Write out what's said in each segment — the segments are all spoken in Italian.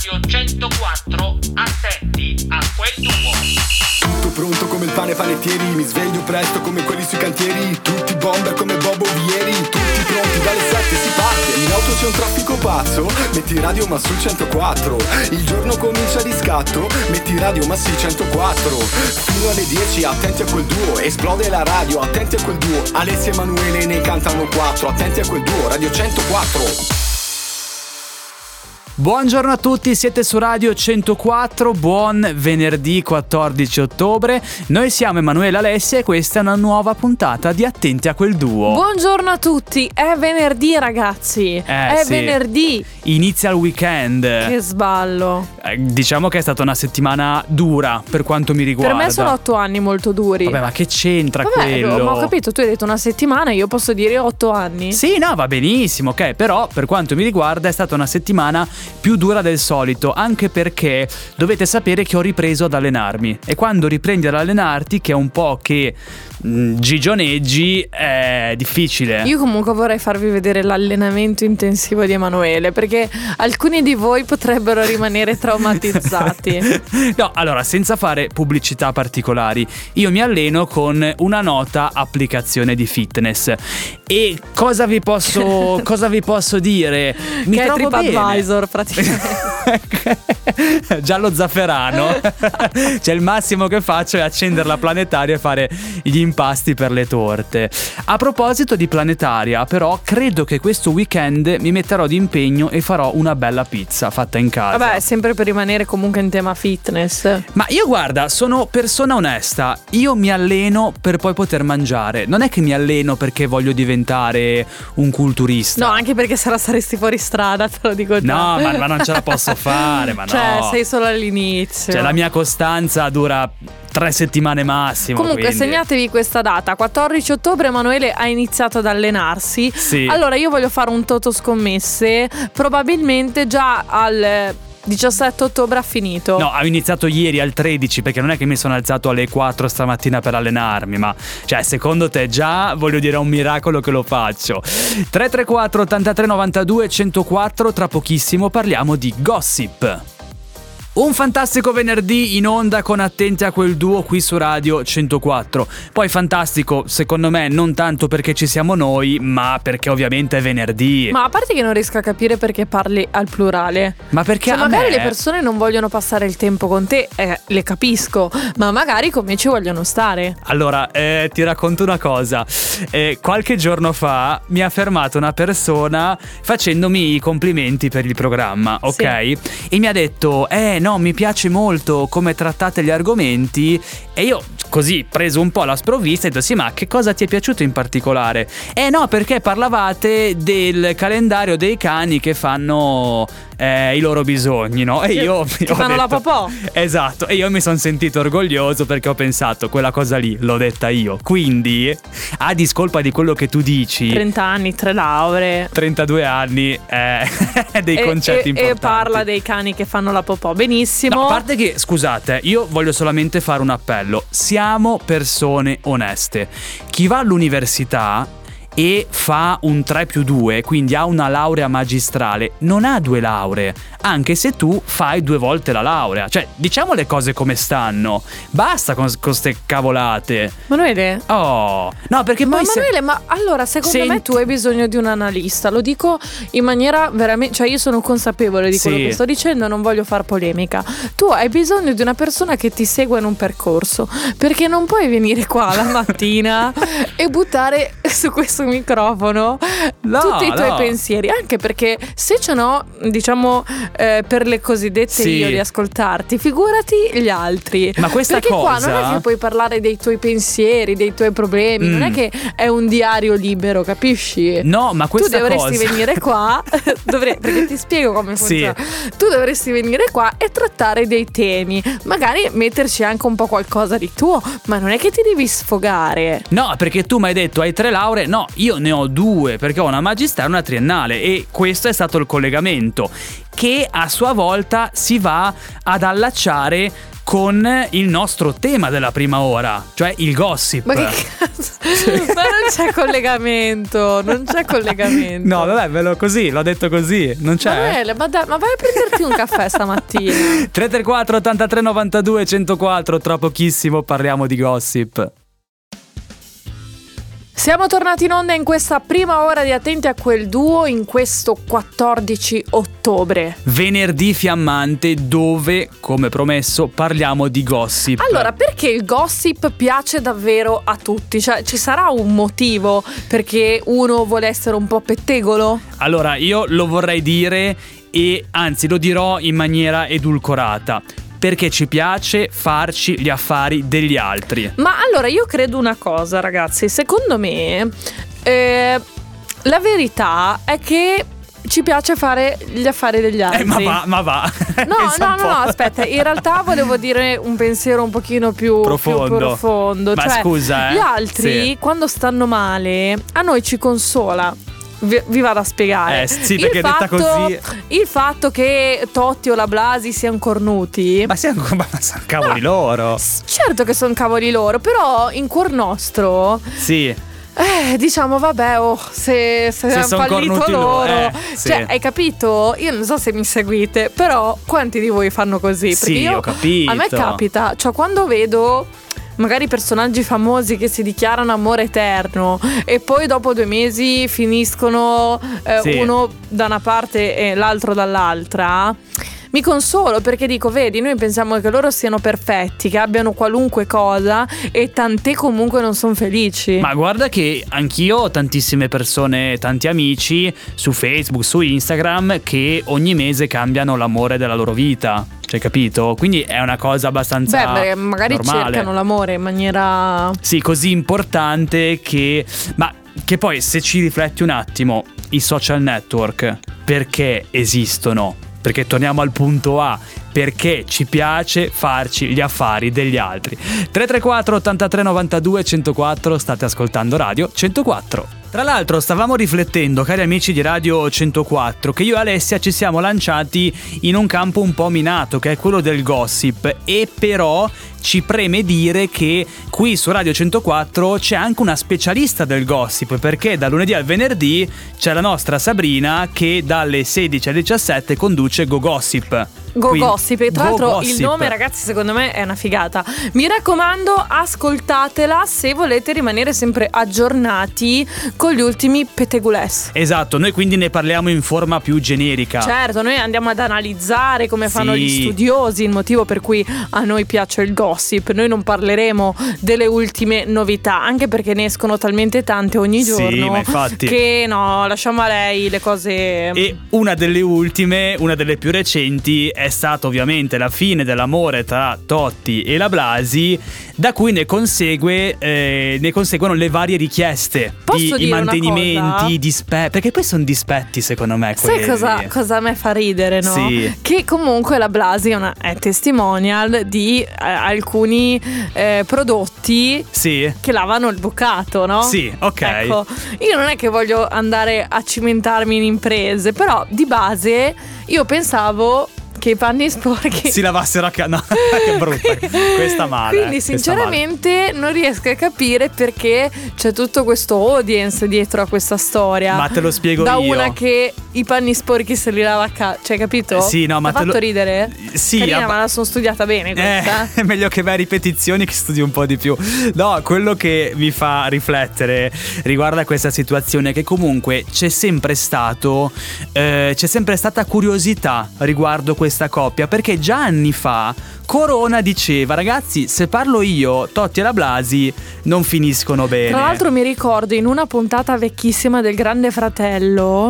Radio 104, attenti a quel duo. Tutto pronto come il pane panettieri, mi sveglio presto come quelli sui cantieri, tutti bomber come Bobo Vieri, tutti pronti dalle 7 si parte, in auto c'è un traffico pazzo, metti radio ma sul 104, il giorno comincia di scatto, metti radio ma sì 104, fino alle 10 attenti a quel duo, esplode la radio, attenti a quel duo, Alessia e Emanuele ne cantano 4, attenti a quel duo, Radio 104. Buongiorno a tutti, siete su Radio 104, buon venerdì 14 ottobre. Noi siamo Emanuele e Alessia e questa è una nuova puntata di Attenti a quel duo. Buongiorno a tutti, è venerdì ragazzi, è sì. Venerdì. Inizia il weekend. Che sballo. Diciamo che è stata una settimana dura per quanto mi riguarda. Per me sono 8 anni molto duri. Vabbè, ma che c'entra quello? quello? Ma ho capito, tu hai detto una settimana, io posso dire 8 anni. Sì, no, va benissimo, ok. Però per quanto mi riguarda è stata una settimana più dura del solito, anche perché dovete sapere che ho ripreso ad allenarmi. E quando riprendi ad allenarti, che è un po' che gigioneggi, è difficile. Io comunque vorrei farvi vedere l'allenamento intensivo di Emanuele, perché alcuni di voi potrebbero rimanere traumatizzati. No, allora, senza fare pubblicità particolari, io mi alleno con una nota applicazione di fitness. E cosa vi posso dire? Mi che è trovo TripAdvisor praticamente. Giallo zafferano. Cioè il massimo che faccio è accendere la planetaria e fare gli impasti per le torte. A proposito di planetaria, però, credo che questo weekend mi metterò d'impegno e farò una bella pizza fatta in casa. Vabbè, sempre per rimanere comunque in tema fitness. Ma io guarda, sono persona onesta. Io mi alleno per poi poter mangiare. Non è che mi alleno perché voglio diventare un culturista. No, anche perché se la saresti fuori strada, te lo dico già. No, ma non ce la posso fare, ma cioè, no. sei solo all'inizio. Cioè, la mia costanza dura 3 settimane massimo. Comunque quindi segnatevi questa data, 14 ottobre Emanuele ha iniziato ad allenarsi. Sì. Allora io voglio fare un toto scommesse. Probabilmente già al 17 ottobre ha finito. No, ho iniziato ieri al 13, perché non è che mi sono alzato alle 4 stamattina per allenarmi. Ma cioè, secondo te già, voglio dire, è un miracolo che lo faccio. 334 83 92 104. Tra pochissimo parliamo di gossip. Un fantastico venerdì in onda con Attenti a quel duo qui su Radio 104. Poi fantastico, secondo me, non tanto perché ci siamo noi, ma perché ovviamente è venerdì. Ma a parte che non riesco a capire perché parli al plurale. Ma perché cioè, magari le persone non vogliono passare il tempo con te, le capisco, ma magari come ci vogliono stare. Allora, ti racconto una cosa. Qualche giorno fa mi ha fermato una persona facendomi i complimenti per il programma, ok? Sì. E mi ha detto, no, mi piace molto come trattate gli argomenti. E io così, preso un po' la sprovvista, ho detto, sì, ma che cosa ti è piaciuto in particolare? No, perché parlavate del calendario dei cani che fanno i loro bisogni, no? E io che fanno detto, la popò. Esatto, e io mi sono sentito orgoglioso perché ho pensato, quella cosa lì l'ho detta io. Quindi, a discolpa di quello che tu dici, 30 anni, 3 lauree, 32 anni, dei concetti importanti. E parla dei cani che fanno la popò. Benissimo. No, a parte che, scusate, io voglio solamente fare un appello. Siamo persone oneste. Chi va all'università e fa un 3+2, quindi ha una laurea magistrale, non ha 2 lauree, anche se tu fai 2 volte la laurea. Cioè, diciamo le cose come stanno. Basta con ste cavolate. Manuele? Oh, no, perché poi Manuele, ma allora secondo me tu hai bisogno di un analista. Lo dico in maniera veramente, cioè io sono consapevole di quello che sto dicendo, non voglio far polemica. Tu hai bisogno di una persona che ti segua in un percorso, perché non puoi venire qua la mattina e buttare su questo microfono tutti i tuoi pensieri, anche perché se ce n'ho, diciamo, per le cosiddette io di ascoltarti, figurati gli altri. Ma questa perché cosa qua non è che puoi parlare dei tuoi pensieri, dei tuoi problemi, non è che è un diario libero, capisci? No, ma questa tu dovresti venire qua perché ti spiego come funziona. Tu dovresti venire qua e trattare dei temi, magari metterci anche un po' qualcosa di tuo, ma non è che ti devi sfogare. No, perché tu mi hai detto hai 3 lauree. No, io ne ho 2 perché ho una magistrale e una triennale, e questo è stato il collegamento che a sua volta si va ad allacciare con il nostro tema della prima ora, cioè il gossip. Ma che cazzo? Ma non c'è collegamento. No, vabbè, così, l'ho detto così. Non c'è. Ma vai a prenderti un caffè stamattina. 334 83 92 104. Tra pochissimo parliamo di gossip. Siamo tornati in onda in questa prima ora di Attenti a quel duo in questo 14 ottobre. Venerdì fiammante dove, come promesso, parliamo di gossip. Allora, perché il gossip piace davvero a tutti? Cioè, ci sarà un motivo perché uno vuole essere un po' pettegolo? Allora, io lo vorrei dire e anzi lo dirò in maniera edulcorata. Perché ci piace farci gli affari degli altri. Ma allora io credo una cosa, ragazzi. Secondo me la verità è che ci piace fare gli affari degli altri. Ma va. No, aspetta. In realtà volevo dire un pensiero un pochino più profondo. Ma cioè, scusa, gli altri quando stanno male a noi ci consola. Vi vado a spiegare. Sì, perché detta così. Il fatto che Totti o la Blasi siano cornuti. Ma sono cavoli loro. Certo che sono cavoli loro, però in cuor nostro. Sì. Diciamo vabbè, se hanno fallito loro. Sì. Cioè, hai capito? Io non so se mi seguite, però quanti di voi fanno così? Perché sì, ho capito. A me capita, cioè quando vedo magari personaggi famosi che si dichiarano amore eterno e poi dopo 2 mesi finiscono uno da una parte e l'altro dall'altra, mi consolo perché dico, vedi, noi pensiamo che loro siano perfetti, che abbiano qualunque cosa e tant'è comunque non sono felici. Ma guarda che anch'io ho tantissime persone, tanti amici su Facebook, su Instagram che ogni mese cambiano l'amore della loro vita. Cioè, capito? Quindi è una cosa abbastanza magari normale. Cercano l'amore in maniera così importante che poi se ci rifletti un attimo, i social network perché esistono? Perché torniamo al punto A, perché ci piace farci gli affari degli altri. 334 83 92 104, state ascoltando Radio 104. Tra l'altro stavamo riflettendo, cari amici di Radio 104, che io e Alessia ci siamo lanciati in un campo un po' minato, che è quello del gossip, e però ci preme dire che qui su Radio 104 c'è anche una specialista del gossip, perché da lunedì al venerdì c'è la nostra Sabrina che dalle 16 alle 17 conduce Go Gossip. Gossip, e tra l'altro Gossip. Il nome, ragazzi, secondo me è una figata. Mi raccomando, ascoltatela se volete rimanere sempre aggiornati con gli ultimi pettegoless. Esatto, noi quindi ne parliamo in forma più generica. Certo, noi andiamo ad analizzare come fanno gli studiosi, il motivo per cui a noi piace il gossip. Noi non parleremo delle ultime novità, anche perché ne escono talmente tante ogni giorno, ma infatti, che no, lasciamo a lei le cose. E una delle ultime, una delle più recenti, è stata ovviamente la fine dell'amore tra Totti e la Blasi, da cui ne conseguono le varie richieste di mantenimenti, perché poi sono dispetti, secondo me. Sai cosa a me fa ridere, no? Sì. Che comunque la Blasi è testimonial di alcuni prodotti che lavano il bucato, no? Sì, ok. Ecco, io non è che voglio andare a cimentarmi in imprese, però di base io pensavo che i panni sporchi si lavassero no, che brutta, questa male. Quindi sinceramente non riesco a capire perché c'è tutto questo audience dietro a questa storia. Ma te lo spiego da io. una che i panni sporchi se li lava a casa, cioè, capito? Sì, no, ma ti ha fatto ridere? Sì, carina, ma la sono studiata bene questa. È meglio che vai a ripetizioni che studi un po' di più. No, quello che mi fa riflettere riguarda questa situazione, che comunque c'è sempre stata curiosità riguardo questa coppia, perché già anni fa Corona diceva: ragazzi, se parlo io, Totti e la Blasi non finiscono bene. Tra l'altro mi ricordo in una puntata vecchissima del Grande Fratello,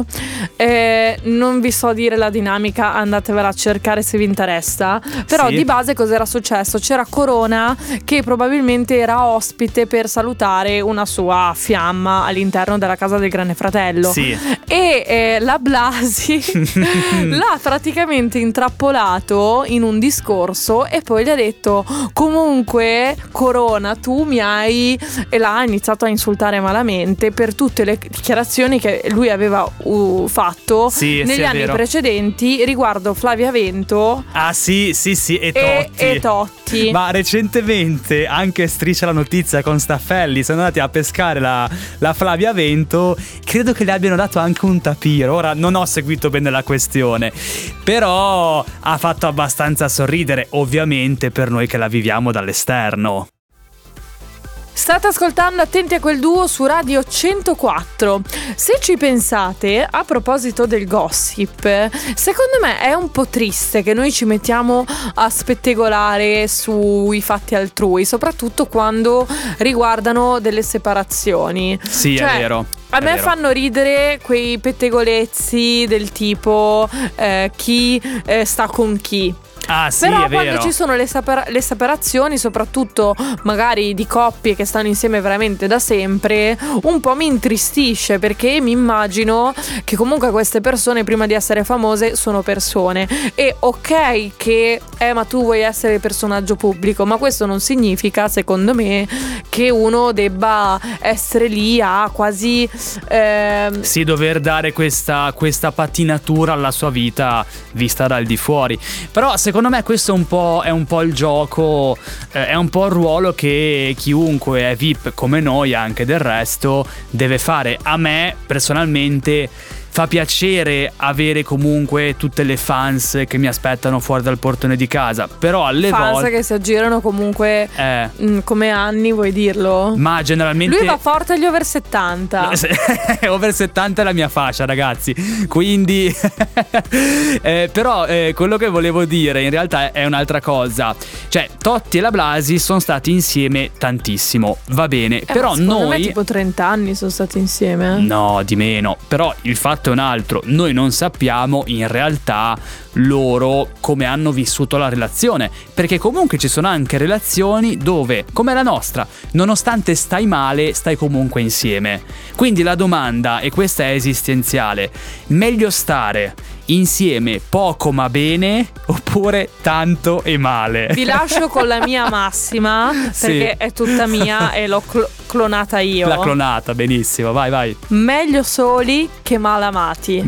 non vi so dire la dinamica, andatevela a cercare se vi interessa, però di base cos'era successo? C'era Corona che probabilmente era ospite per salutare una sua fiamma all'interno della casa del Grande Fratello, e la Blasi l'ha praticamente intrappolato in un discorso e poi gli ha detto: comunque Corona, tu mi hai, e l'ha iniziato a insultare malamente per tutte le dichiarazioni che lui aveva fatto fatto negli anni precedenti riguardo Flavia Vento. Ah sì, e Totti. Ma recentemente anche Striscia la Notizia con Staffelli sono andati a pescare la Flavia Vento. Credo che le abbiano dato anche un tapiro. Ora non ho seguito bene la questione, però ha fatto abbastanza sorridere, ovviamente per noi che la viviamo dall'esterno. State ascoltando Attenti a quel duo su Radio 104. Se ci pensate, a proposito del gossip, secondo me è un po' triste che noi ci mettiamo a spettegolare sui fatti altrui, soprattutto quando riguardano delle separazioni. Sì, è vero. A me fanno ridere quei pettegolezzi del tipo chi sta con chi. Ah sì, però è vero. quando ci sono le separazioni, soprattutto magari di coppie che stanno insieme veramente da sempre, un po' mi intristisce, perché mi immagino che comunque queste persone prima di essere famose sono persone. E ok che ma tu vuoi essere il personaggio pubblico, ma questo non significa, secondo me, che uno debba essere lì a quasi sì, dover dare questa patinatura alla sua vita vista dal di fuori. Però secondo me questo è un po' il gioco, è un po' il ruolo che chiunque è VIP come noi, anche del resto, deve fare. A me personalmente fa piacere avere comunque tutte le fans che mi aspettano fuori dal portone di casa, però alle volte fans che si aggirano comunque come anni, vuoi dirlo? Ma generalmente lui va forte agli over 70. Over 70 è la mia fascia, ragazzi, quindi però quello che volevo dire in realtà è un'altra cosa. Cioè Totti e la Blasi sono stati insieme tantissimo, va bene, però noi me tipo 30 anni sono stati insieme. No, di meno. Però il fatto è un altro, noi non sappiamo in realtà loro come hanno vissuto la relazione, perché comunque ci sono anche relazioni dove, come la nostra, nonostante stai male, stai comunque insieme. Quindi la domanda, e questa è esistenziale: meglio stare insieme poco ma bene oppure tanto e male? Vi lascio con la mia massima, perché è tutta mia e l'ho clonata io. L'ha clonata, benissimo, vai. Meglio soli che male amati.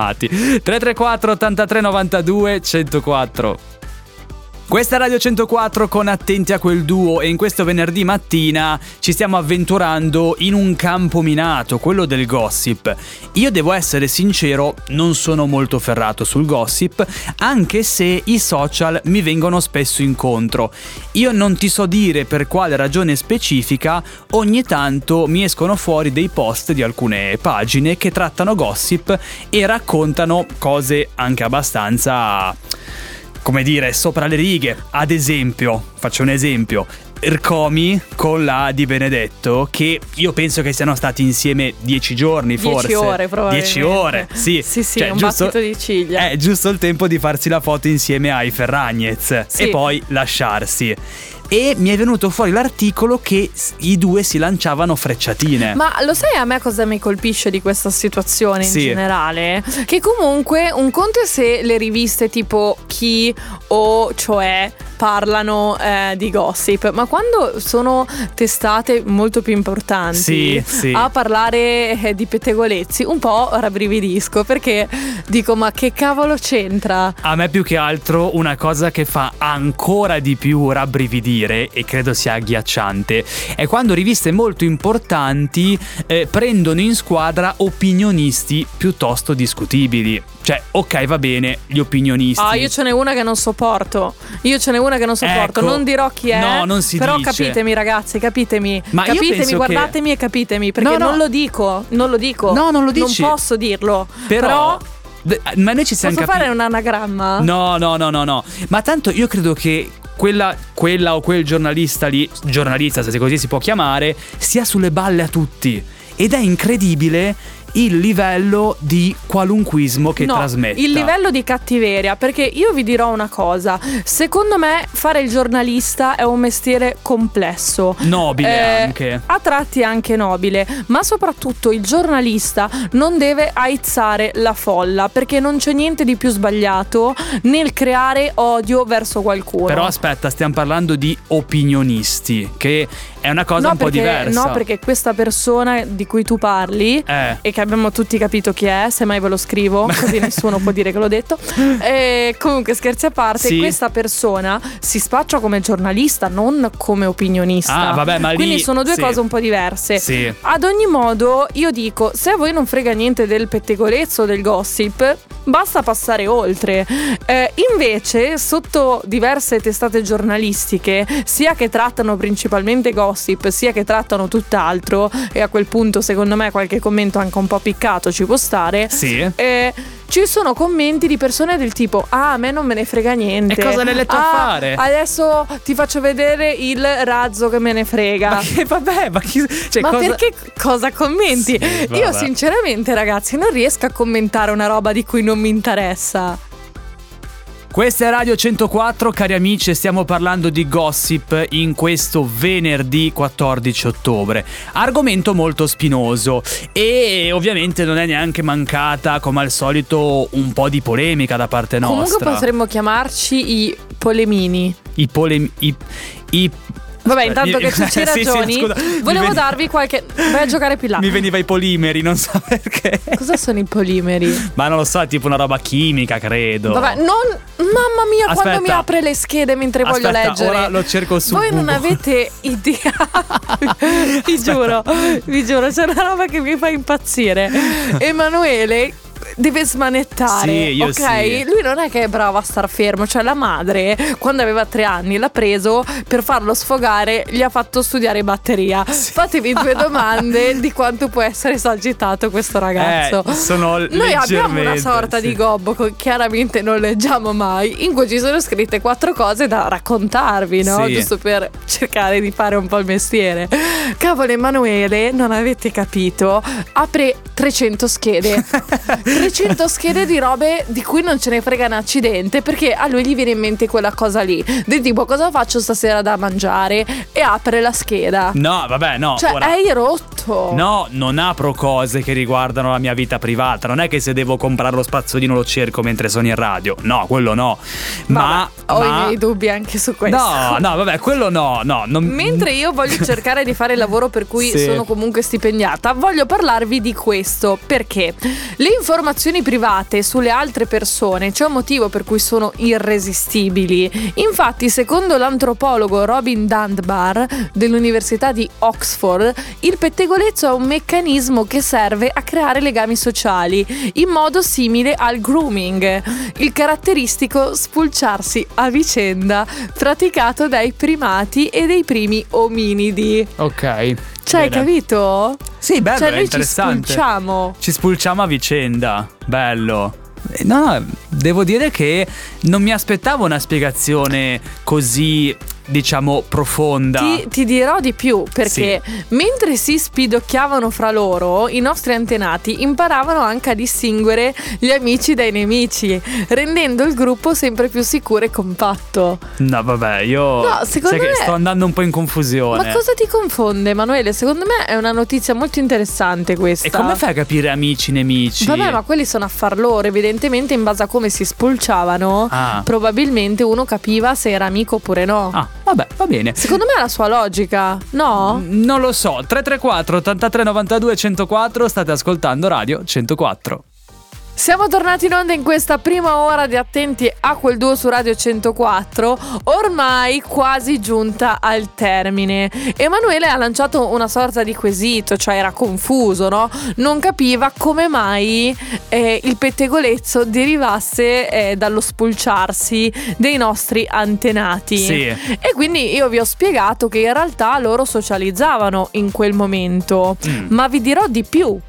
334 83 92 104. Questa è Radio 104 con Attenti a quel duo, e in questo venerdì mattina ci stiamo avventurando in un campo minato, quello del gossip. Io devo essere sincero, non sono molto ferrato sul gossip, anche se i social mi vengono spesso incontro. Io non ti so dire per quale ragione specifica, ogni tanto mi escono fuori dei post di alcune pagine che trattano gossip e raccontano cose anche abbastanza, come dire, sopra le righe. Ad esempio, faccio un esempio: Ercomi con la Di Benedetto, che io penso che siano stati insieme 10 giorni, forse 10 ore probabilmente. 10 ore, sì, cioè, un battito di ciglia. È giusto il tempo di farsi la foto insieme ai Ferragnez e poi lasciarsi. E mi è venuto fuori l'articolo che i due si lanciavano frecciatine. Ma lo sai a me cosa mi colpisce di questa situazione in generale? Che comunque un conto è se le riviste tipo Chi o Cioè parlano di gossip, ma quando sono testate molto più importanti a parlare di pettegolezzi, un po' rabbrividisco, perché dico: ma che cavolo c'entra? A me più che altro una cosa che fa ancora di più rabbrividire, e credo sia agghiacciante, è quando riviste molto importanti prendono in squadra opinionisti piuttosto discutibili. Cioè, ok, va bene, gli opinionisti. Io ce n'è una che non sopporto. Ecco, non dirò chi è. No, non si però dice. Capitemi, ragazzi, capitemi. Ma capitemi, guardatemi e capitemi. Perché non lo dico. Non lo dico. No, non lo dici. Non posso dirlo. Però ma noi ci siamo Posso fare un anagramma? No. Ma tanto io credo che quella o quel giornalista lì, giornalista se così si può chiamare, sia sulle balle a tutti. Ed è incredibile il livello di qualunquismo che trasmette. Il livello di cattiveria, perché io vi dirò una cosa: secondo me fare il giornalista è un mestiere complesso, nobile anche, a tratti anche nobile, ma soprattutto il giornalista non deve aizzare la folla, perché non c'è niente di più sbagliato nel creare odio verso qualcuno. Però aspetta, stiamo parlando di opinionisti, che è una cosa un po' diversa. No, perché questa persona di cui tu parli e che abbiamo tutti capito chi è, semmai ve lo scrivo così nessuno può dire che l'ho detto. Comunque scherzi a parte, questa persona si spaccia come giornalista, non come opinionista. Vabbè, ma quindi lì, sono due cose un po' diverse. Sì. Ad ogni modo, io dico, se a voi non frega niente del pettegolezzo o del gossip, basta passare oltre. Invece, sotto diverse testate giornalistiche, sia che trattano principalmente gossip, sia che trattano tutt'altro, e a quel punto secondo me qualche commento anche un po' piccato ci può stare. Sì. Ci sono commenti di persone del tipo: a me non me ne frega niente. E cosa l'hai letto a fare? Adesso ti faccio vedere il razzo che me ne frega. Ma che vabbè, perché cosa commenti? Sì, io sinceramente, ragazzi, non riesco a commentare una roba di cui non mi interessa. Questa è Radio 104, cari amici, stiamo parlando di gossip in questo venerdì 14 ottobre. Argomento molto spinoso e ovviamente non è neanche mancata, come al solito, un po' di polemica da parte nostra. Comunque potremmo chiamarci i polemini. Vabbè, intanto che tu ci ragioni, scusa, volevo darvi qualche... Vai a giocare più là. Mi veniva i polimeri, non so perché. Cosa sono i polimeri? Ma non lo so, è tipo una roba chimica, credo. Vabbè, mamma mia, quando mi apre le schede mentre voglio leggere. Ora lo cerco su Voi Google. non avete idea. vi giuro, c'è una roba che mi fa impazzire. Emanuele deve smanettare, sì, io ok? sì. Lui non è che è bravo a star fermo. Cioè la madre, quando aveva 3 anni, l'ha preso per farlo sfogare, gli ha fatto studiare batteria. Sì. Fatevi 2 domande di quanto può essere esagitato questo ragazzo. Noi abbiamo una sorta di gobbo che chiaramente non leggiamo mai, in cui ci sono scritte 4 cose da raccontarvi, no? Sì. Giusto per cercare di fare un po' il mestiere. Cavolo, Emanuele, non avete capito, apre 300 schede 300 schede di robe di cui non ce ne frega un accidente, perché a lui gli viene in mente quella cosa lì del tipo: cosa faccio stasera da mangiare? E apre la scheda. No, vabbè, no. Cioè, hai rotto. No, non apro cose che riguardano la mia vita privata. Non è che se devo comprare lo spazzolino lo cerco mentre sono in radio. No, quello no. Ma ho i miei dubbi anche su questo. No, vabbè, quello no. Mentre io voglio cercare di fare il lavoro per cui sono comunque stipendiata, voglio parlarvi di questo, perché le informazioni private sulle altre persone c'è un motivo per cui sono irresistibili. Infatti, secondo l'antropologo Robin Dunbar dell'Università di Oxford, il pettegolezzo è un meccanismo che serve a creare legami sociali in modo simile al grooming, il caratteristico spulciarsi a vicenda praticato dai primati e dei primi ominidi. Ok. Cioè, hai capito? Sì, bello, cioè, è noi interessante. Ci spulciamo a vicenda. Bello. No, devo dire che non mi aspettavo una spiegazione così, diciamo, profonda. Ti dirò di più, perché mentre si spidocchiavano fra loro, i nostri antenati imparavano anche a distinguere gli amici dai nemici, rendendo il gruppo sempre più sicuro e compatto. No, vabbè, io secondo me sto andando un po' in confusione. Ma cosa ti confonde, Emanuele? Secondo me è una notizia molto interessante questa. E come fai a capire amici, nemici? Vabbè, ma quelli sono affar loro. Evidentemente, in base a come si spulciavano, probabilmente uno capiva se era amico oppure no. Vabbè, va bene. Secondo me ha la sua logica, no? Non lo so. 334 83 92 104. State ascoltando Radio 104. Siamo tornati in onda in questa prima ora di Attenti a quel duo su Radio 104, ormai quasi giunta al termine. Emanuele ha lanciato una sorta di quesito, cioè era confuso, no? Non capiva come mai il pettegolezzo derivasse dallo spulciarsi dei nostri antenati. Sì. E quindi io vi ho spiegato che in realtà loro socializzavano in quel momento, ma vi dirò di più.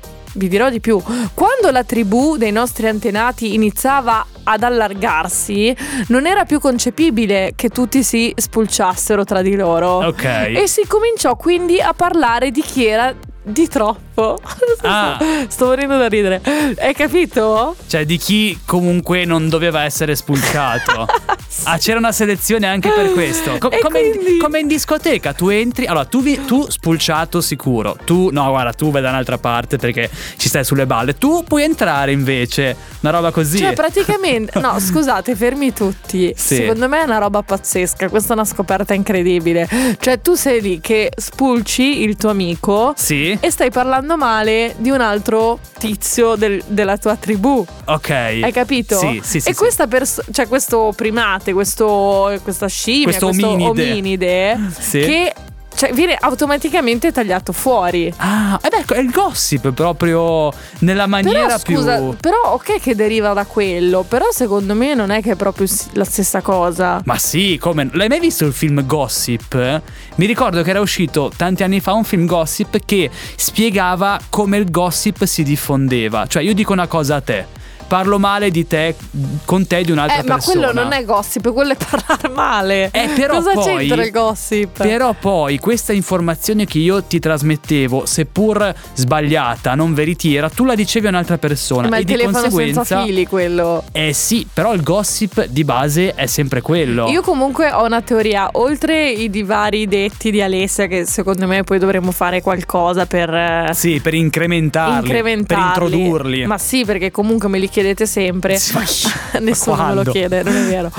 Quando la tribù dei nostri antenati iniziava ad allargarsi, non era più concepibile che tutti si spulciassero tra di loro. Ok. E si cominciò quindi a parlare di chi era di troppo. Sto morendo da ridere. Hai capito? Cioè, di chi comunque non doveva essere spulciato. c'era una selezione anche per questo. Come in discoteca, tu entri, allora tu spulciato sicuro, tu no, guarda, tu vai da un'altra parte perché ci stai sulle balle, tu puoi entrare invece, una roba così. Cioè praticamente, no scusate, fermi tutti, sì. Secondo me è una roba pazzesca, questa è una scoperta incredibile. Cioè tu sei lì che spulci il tuo amico, sì, e stai parlando male di un altro tizio della tua tribù. Ok. Hai capito? Sì. E questa cioè questo primate, questa scimmia, questo ominide sì, che cioè viene automaticamente tagliato fuori. È il gossip proprio nella maniera Però ok che deriva da quello, però secondo me non è che è proprio la stessa cosa. Ma sì, come? L'hai mai visto il film Gossip? Mi ricordo che era uscito tanti anni fa un film Gossip che spiegava come il gossip si diffondeva. Cioè io dico una cosa a te, parlo male di te con te di un'altra persona. Ma quello non è gossip, quello è parlare male. Però cosa poi, c'entra il gossip? Però poi questa informazione che io ti trasmettevo, seppur sbagliata, non veritiera, tu la dicevi a un'altra persona. Ma e il di telefono conseguenza, senza fili quello. Sì, però il gossip di base è sempre quello. Io comunque ho una teoria, oltre i vari detti di Alessia, che secondo me poi dovremmo fare qualcosa per incrementarli, per introdurli. Ma sì, perché comunque me li chiedete sempre. Nessuno me lo chiede, non è vero.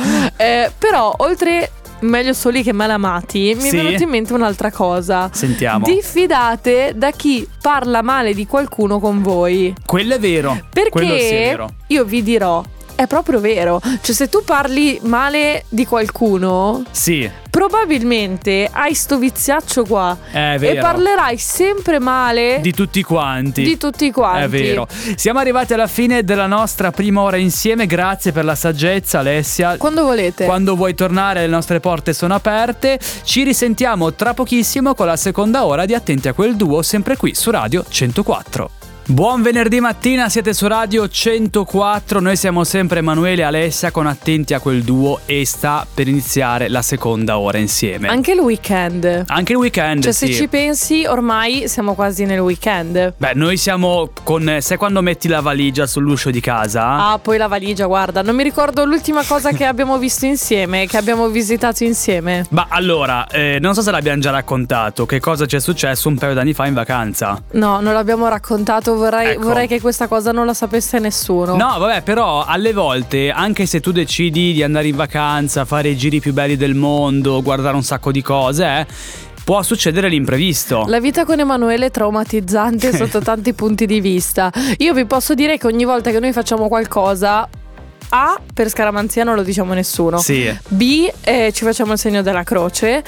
Però oltre meglio soli che malamati, mi è venuta in mente un'altra cosa. Sentiamo. Diffidate da chi parla male di qualcuno con voi. Quello è vero. Perché quello sì è vero. Io vi dirò, è proprio vero. Cioè se tu parli male di qualcuno, sì, probabilmente hai sto viziaccio qua. È vero. E parlerai sempre male di tutti quanti. È vero. Siamo arrivati alla fine della nostra prima ora insieme. Grazie per la saggezza, Alessia. Quando volete. Quando vuoi tornare, le nostre porte sono aperte. Ci risentiamo tra pochissimo con la seconda ora di Attenti a quel duo, sempre qui su Radio 104. Buon venerdì mattina, siete su Radio 104, noi siamo sempre Emanuele e Alessia con Attenti a quel duo e sta per iniziare la seconda ora insieme. Anche il weekend. Cioè sì. Se ci pensi ormai siamo quasi nel weekend. Beh, noi siamo sai quando metti la valigia sull'uscio di casa? Poi la valigia, guarda, non mi ricordo l'ultima cosa che abbiamo visto insieme, che abbiamo visitato insieme. Ma allora, non so se l'abbiamo già raccontato, che cosa ci è successo un paio d'anni fa in vacanza. No, non l'abbiamo raccontato. Ecco. Vorrei che questa cosa non la sapesse nessuno. No, vabbè, però alle volte, anche se tu decidi di andare in vacanza, fare i giri più belli del mondo, guardare un sacco di cose, può succedere l'imprevisto. La vita con Emanuele è traumatizzante sotto tanti punti di vista. Io vi posso dire che ogni volta che noi facciamo qualcosa, A, per scaramanzia non lo diciamo a nessuno. Sì. B, ci facciamo il segno della croce.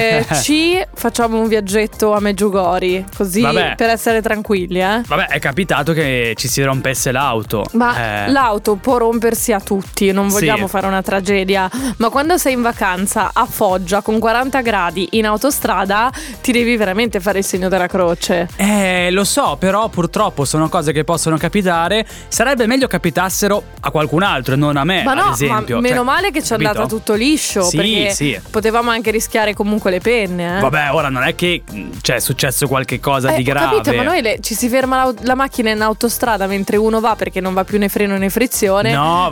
C, facciamo un viaggetto a Meggiugori, così per essere tranquilli. Vabbè, è capitato che ci si rompesse l'auto. Ma l'auto può rompersi a tutti, non vogliamo fare una tragedia. Ma quando sei in vacanza a Foggia con 40 gradi in autostrada, ti devi veramente fare il segno della croce. Lo so, però purtroppo sono cose che possono capitare. Sarebbe meglio capitassero a qualcun altro, non a me, ma no, ad esempio. Ma meno male che ci è andata tutto liscio, perché potevamo anche rischiare comunque le penne. Vabbè, ora non è che è successo qualche cosa di grave. Capito, ma noi ci si ferma la macchina in autostrada mentre uno va perché non va più né freno né frizione. No,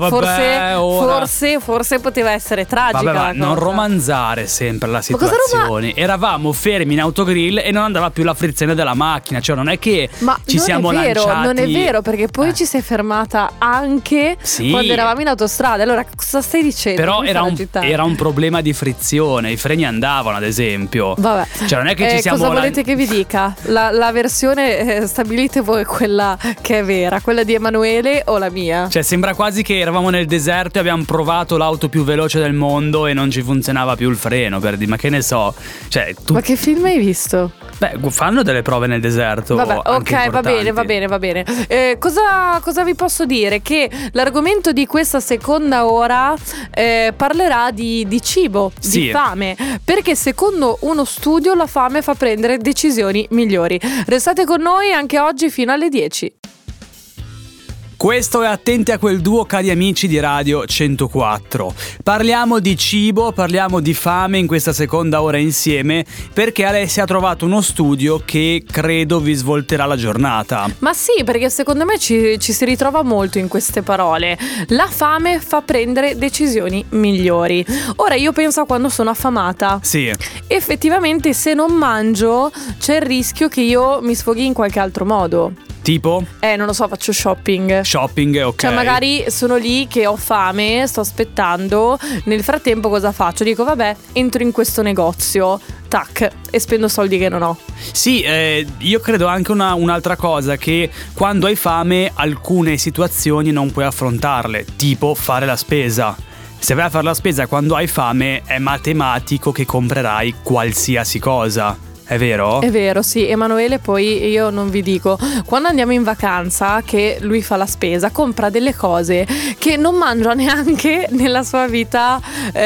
vabbè, forse poteva essere tragica. Vabbè, ma non romanzare sempre la situazione. Eravamo fermi in autogrill e non andava più la frizione della macchina, cioè non è che ci siamo lanciati. Non è vero, perché poi ci si è fermata anche quando eravamo in autostrada. Allora cosa stai dicendo? Però era un problema di frizione, i freni andavano ad esempio. Vabbè, cioè non è che ci siamo cosa volete che vi dica? La versione stabilite voi quella che è vera, quella di Emanuele o la mia? Cioè sembra quasi che eravamo nel deserto e abbiamo provato l'auto più veloce del mondo e non ci funzionava più il freno, ma che ne so. Ma che film hai visto? Beh, fanno delle prove nel deserto. Vabbè, ok, va bene. Cosa vi posso dire? Che l'argomento di questa seconda ora parlerà di cibo, di fame, perché secondo uno studio la fame fa prendere decisioni migliori. Restate con noi anche oggi fino alle 10. Questo è Attenti a quel duo, cari amici di Radio 104. Parliamo di cibo, parliamo di fame in questa seconda ora insieme, perché Alessia ha trovato uno studio che credo vi svolterà la giornata. Ma sì, perché secondo me ci si ritrova molto in queste parole. La fame fa prendere decisioni migliori. Ora io penso a quando sono affamata. Sì. Effettivamente se non mangio c'è il rischio che io mi sfoghi in qualche altro modo. Tipo? Non lo so, faccio shopping. Shopping, ok. Cioè magari sono lì che ho fame, sto aspettando. Nel frattempo cosa faccio? Dico vabbè, entro in questo negozio, tac, e spendo soldi che non ho. Sì, io credo anche un'altra cosa, che quando hai fame alcune situazioni non puoi affrontarle, tipo fare la spesa. Se vai a fare la spesa quando hai fame è matematico che comprerai qualsiasi cosa. È vero? È vero, sì. Emanuele, poi io non vi dico, quando andiamo in vacanza che lui fa la spesa, compra delle cose che non mangia neanche nella sua vita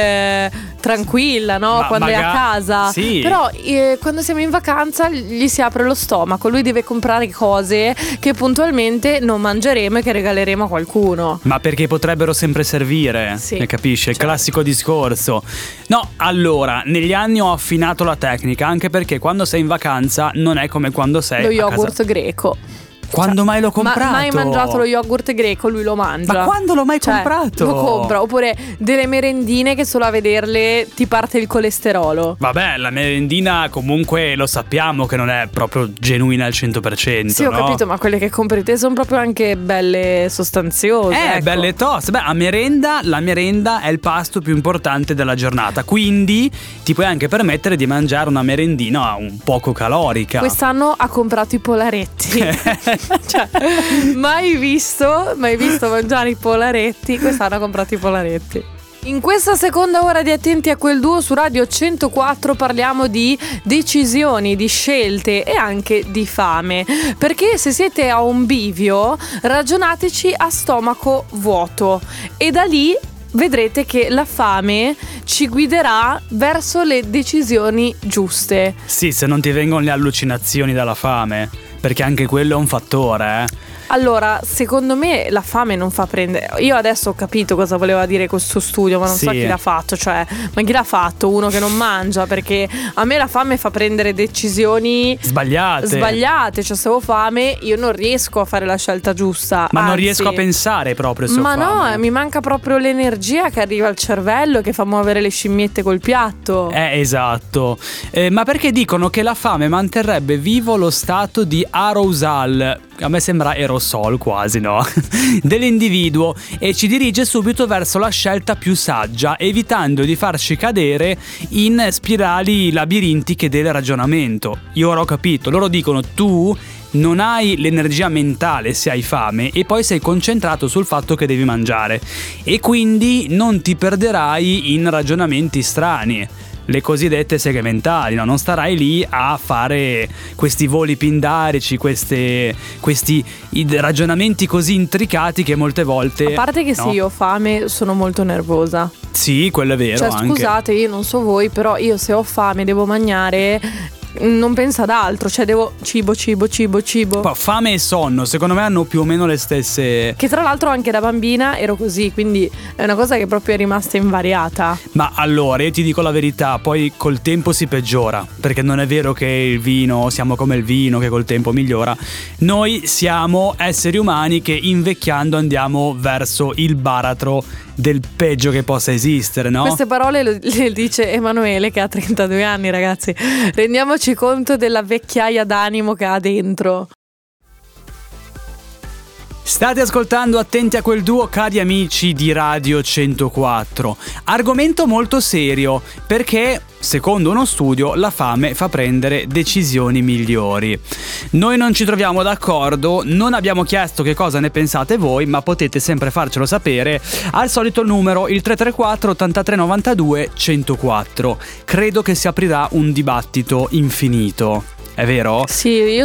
tranquilla, no? Quando è a casa. Sì. Però quando siamo in vacanza gli si apre lo stomaco, lui deve comprare cose che puntualmente non mangeremo e che regaleremo a qualcuno. Ma perché potrebbero sempre servire, sì, ne capisci? Il certo. Classico discorso. No, allora, negli anni ho affinato la tecnica, anche perché quando sei in vacanza non è come quando sei lo a yogurt casa. greco. Quando mai l'ho comprato? Mai mangiato lo yogurt greco, lui lo mangia. Ma quando l'ho mai comprato? Lo compra. Oppure delle merendine che solo a vederle ti parte il colesterolo. Vabbè, la merendina comunque lo sappiamo che non è proprio genuina al 100%. Sì, ho capito, ma quelle che compri te sono proprio anche belle sostanziose. Ecco. Belle toste. Beh, la merenda è il pasto più importante della giornata. Quindi ti puoi anche permettere di mangiare una merendina un poco calorica. Quest'anno ha comprato i polaretti. Cioè, mai visto mangiare i polaretti. Quest'anno ha comprato i polaretti. In questa seconda ora di Attenti a quel duo su Radio 104 parliamo di decisioni, di scelte e anche di fame. Perché se siete a un bivio, ragionateci a stomaco vuoto e da lì vedrete che la fame ci guiderà verso le decisioni giuste. Sì, se non ti vengono le allucinazioni dalla fame, perché anche quello è un fattore, Allora, secondo me la fame non fa prendere. Io adesso ho capito cosa voleva dire questo studio, ma non so chi l'ha fatto. Cioè, ma chi l'ha fatto? Uno che non mangia, perché a me la fame fa prendere decisioni sbagliate. Cioè, se ho fame io non riesco a fare la scelta giusta. Ma non riesco a pensare proprio se ho fame. Ma no, mi manca proprio l'energia che arriva al cervello, che fa muovere le scimmiette col piatto. Esatto. Ma perché dicono che la fame manterrebbe vivo lo stato di arousal, a me sembra aerosol quasi, no? Dell'individuo, e ci dirige subito verso la scelta più saggia, evitando di farci cadere in spirali labirintiche del ragionamento. Io ora ho capito, loro dicono tu non hai l'energia mentale se hai fame e poi sei concentrato sul fatto che devi mangiare e quindi non ti perderai in ragionamenti strani, le cosiddette seghe mentali, no? Non starai lì a fare questi voli pindarici, questi ragionamenti così intricati che molte volte... A parte che no? se io ho fame sono molto nervosa. Sì, quello è vero. Cioè, anche. Scusate, io non so voi, però io se ho fame devo mangiare, non penso ad altro, cioè devo cibo. Fame e sonno, secondo me hanno più o meno le stesse. Che tra l'altro anche da bambina ero così, quindi è una cosa che proprio è rimasta invariata. Ma allora, io ti dico la verità, poi col tempo si peggiora, perché non è vero che il vino, siamo come il vino che col tempo migliora. Noi siamo esseri umani che invecchiando andiamo verso il baratro del peggio che possa esistere, no? Queste parole le dice Emanuele che ha 32 anni, ragazzi. Rendiamoci conto della vecchiaia d'animo che ha dentro. State ascoltando Attenti a quel duo, cari amici di Radio 104. Argomento molto serio, perché secondo uno studio la fame fa prendere decisioni migliori. Noi non ci troviamo d'accordo, non abbiamo chiesto che cosa ne pensate voi, ma potete sempre farcelo sapere al solito numero, il 334 83 92 104. Credo che si aprirà un dibattito infinito, è vero? Sì, io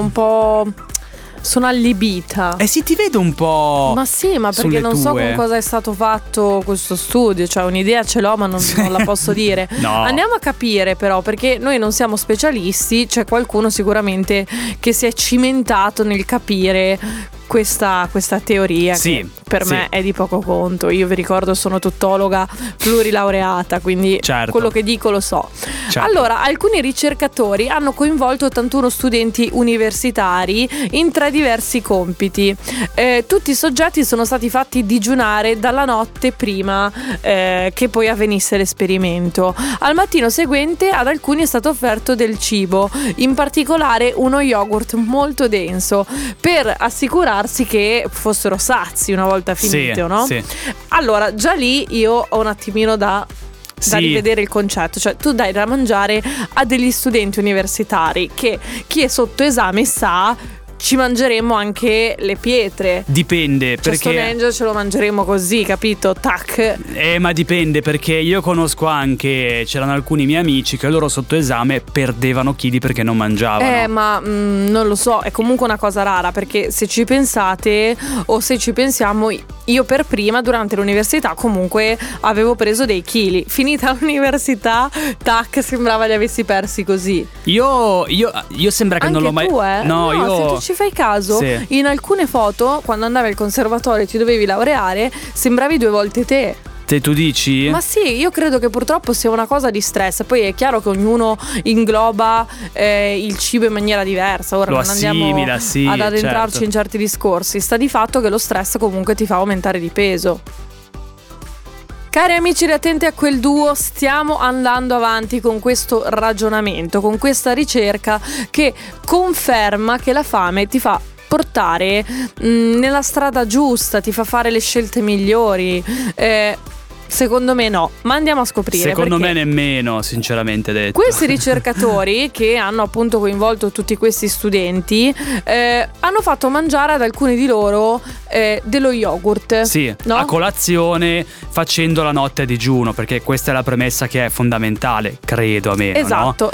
sono allibita. Sì, ti vedo un po'. Ma sì, ma perché non so con cosa è stato fatto questo studio. Cioè un'idea ce l'ho, ma non la posso dire. No. Andiamo a capire però, perché noi non siamo specialisti. C'è qualcuno sicuramente che si è cimentato nel capire questa teoria che per me è di poco conto. Io vi ricordo, sono tuttologa plurilaureata, quindi quello che dico lo so. Allora, alcuni ricercatori hanno coinvolto 81 studenti universitari in 3 diversi compiti. Tutti i soggetti sono stati fatti digiunare dalla notte prima che poi avvenisse l'esperimento. Al mattino seguente ad alcuni è stato offerto del cibo, in particolare uno yogurt molto denso, per assicurarsi che fossero sazi una volta finito, no? Sì. Allora, già lì io ho un attimino da rivedere il concetto. Cioè, tu dai da mangiare a degli studenti universitari che chi è sotto esame sa ci mangeremo anche le pietre. Dipende, perché Stonehenge ce lo mangeremo così, capito? Tac. Ma dipende, perché io conosco anche, c'erano alcuni miei amici che loro sotto esame perdevano chili perché non mangiavano. Ma non lo so, è comunque una cosa rara, perché se ci pensate o se ci pensiamo, io per prima durante l'università comunque avevo preso dei chili. Finita l'università, tac, sembrava li avessi persi così. Io sembra che anche non l'ho mai... tu, No, io... se tu ci fai caso, in alcune foto, quando andavi al conservatorio e ti dovevi laureare, sembravi 2 volte te. Tu dici? Ma sì, io credo che purtroppo sia una cosa di stress. Poi è chiaro che ognuno ingloba il cibo in maniera diversa. Ora non andiamo ad addentrarci in certi discorsi. Sta di fatto che lo stress comunque ti fa aumentare di peso. Cari amici di Attenti a quel duo, stiamo andando avanti con questo ragionamento, con questa ricerca che conferma che la fame ti fa portare nella strada giusta, ti fa fare le scelte migliori. Secondo me no, ma andiamo a scoprire. Secondo me nemmeno, sinceramente detto. Questi ricercatori che hanno appunto coinvolto tutti questi studenti hanno fatto mangiare ad alcuni di loro dello yogurt. Sì, no? A colazione, facendo la notte a digiuno, perché questa è la premessa che è fondamentale, credo almeno. Esatto.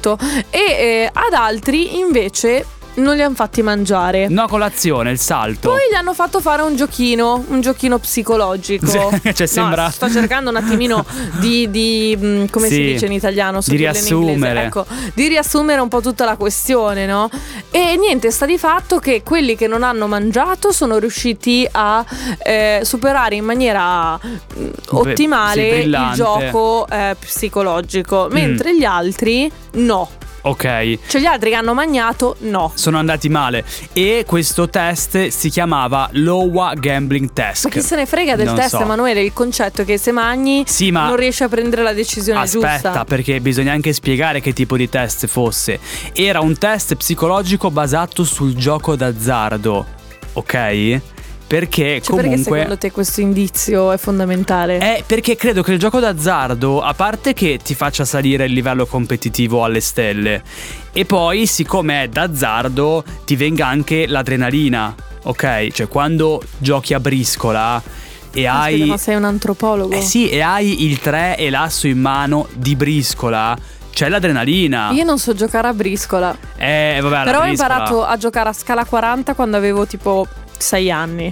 E ad altri invece non li hanno fatti mangiare. No, colazione, il salto. Poi gli hanno fatto fare un giochino psicologico. Cioè sembra... sto cercando un attimino di come si dice in italiano? Di riassumere. Ecco, di riassumere un po' tutta la questione, no? E niente, sta di fatto che quelli che non hanno mangiato sono riusciti a superare in maniera ottimale il gioco psicologico, mentre gli altri no. Ok. Cioè gli altri che hanno mangiato no. Sono andati male. E questo test si chiamava Lowa Gambling Test. Ma chi se ne frega del test, Emanuele? Il concetto è che se mangi non riesci a prendere la decisione giusta. Aspetta, perché bisogna anche spiegare che tipo di test fosse. Era un test psicologico basato sul gioco d'azzardo. Ok? Perché comunque... Perché secondo te questo indizio è fondamentale? Perché credo che il gioco d'azzardo, a parte che ti faccia salire il livello competitivo alle stelle, e poi siccome è d'azzardo ti venga anche l'adrenalina, ok? Cioè quando giochi a briscola e hai... Ma sei un antropologo? Sì, e hai il 3 e l'asso in mano di briscola, c'è l'adrenalina. Io non so giocare a briscola. Vabbè, però ho imparato a giocare a scala 40 quando avevo tipo 6 anni.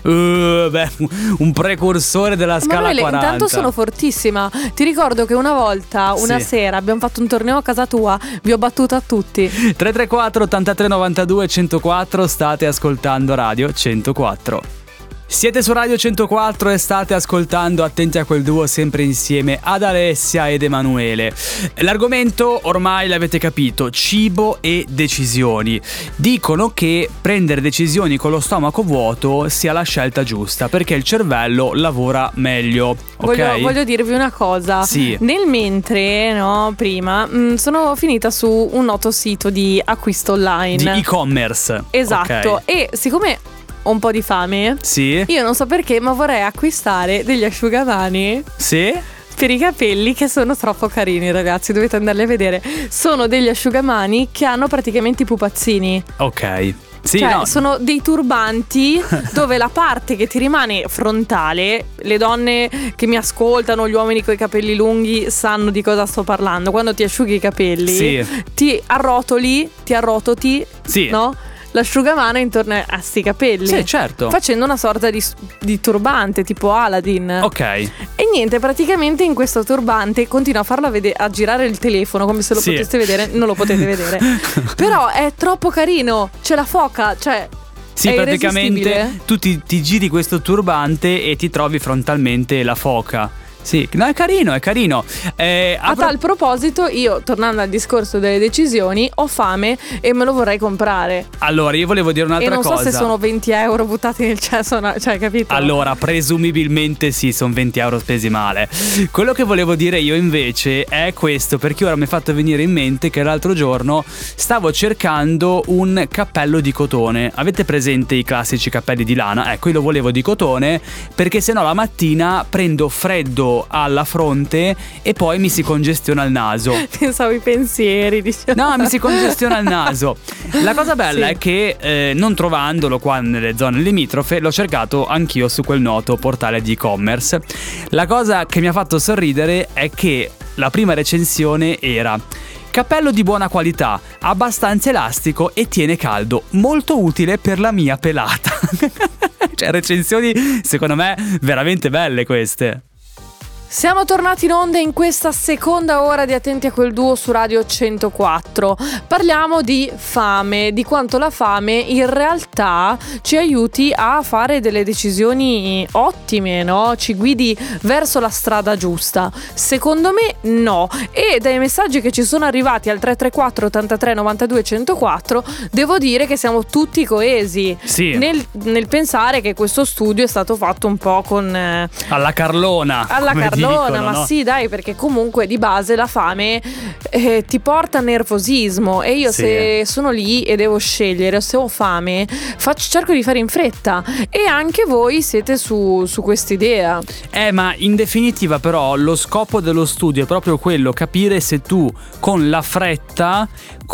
Un precursore della scala 40. Intanto sono fortissima. Ti ricordo che una volta, una sera, abbiamo fatto un torneo a casa tua. Vi ho battuto a tutti. 334 83 92 104. State ascoltando Radio 104. Siete su Radio 104 e state ascoltando Attenti a quel duo, sempre insieme ad Alessia ed Emanuele. L'argomento ormai l'avete capito: cibo e decisioni. Dicono che prendere decisioni con lo stomaco vuoto sia la scelta giusta, perché il cervello lavora meglio. Okay? Voglio dirvi una cosa. Sì. Nel mentre, prima sono finita su un noto sito di acquisto online, di e-commerce. Esatto. Okay. E siccome ho un po' di fame, io non so perché, ma vorrei acquistare degli asciugamani per i capelli, che sono troppo carini, ragazzi, dovete andarli a vedere. Sono degli asciugamani che hanno praticamente i pupazzini. Ok. Sono dei turbanti dove la parte che ti rimane frontale, le donne che mi ascoltano, gli uomini con i capelli lunghi sanno di cosa sto parlando. Quando ti asciughi i capelli, ti arrototi, no? L'asciugamano intorno a sti capelli. Sì, certo. Facendo una sorta di turbante tipo Aladdin. Ok. E niente, praticamente in questo turbante continua a farlo a girare il telefono come se lo poteste vedere. Non lo potete vedere. Però è troppo carino. C'è la foca, cioè Sì, è praticamente tu ti giri questo turbante e ti trovi frontalmente la foca. Sì, no, è carino. A tal proposito, io, tornando al discorso delle decisioni, ho fame e me lo vorrei comprare. Allora, io volevo dire un'altra cosa. E non so se sono 20 euro buttati nel cesso, cioè, capito? Allora, presumibilmente sì, sono 20 euro spesi male. Quello che volevo dire io invece è questo, perché ora mi è fatto venire in mente che l'altro giorno stavo cercando un cappello di cotone. Avete presente i classici cappelli di lana? Ecco, io lo volevo di cotone perché sennò la mattina prendo freddo alla fronte e poi mi si congestiona il naso. Pensavo i pensieri, diciamo. No, mi si congestiona il naso. La cosa bella è che non trovandolo qua nelle zone limitrofe, l'ho cercato anch'io su quel noto portale di e-commerce. La cosa che mi ha fatto sorridere è che la prima recensione era: cappello di buona qualità, abbastanza elastico e tiene caldo, molto utile per la mia pelata. Cioè, recensioni secondo me veramente belle queste. Siamo tornati in onda in questa seconda ora di Attenti a quel duo su Radio 104. Parliamo di fame, di quanto la fame in realtà ci aiuti a fare delle decisioni ottime, no? Ci guidi verso la strada giusta. Secondo me no. E dai messaggi che ci sono arrivati al 334 83 92 104 devo dire che siamo tutti coesi. Sì. Nel pensare che questo studio è stato fatto un po' con alla Carlona. Dicono, ma no? sì, dai, perché comunque di base la fame ti porta a nervosismo e io se sono lì e devo scegliere, se ho fame cerco di fare in fretta, e anche voi siete su quest'idea. Ma in definitiva però lo scopo dello studio è proprio quello, capire se tu con la fretta,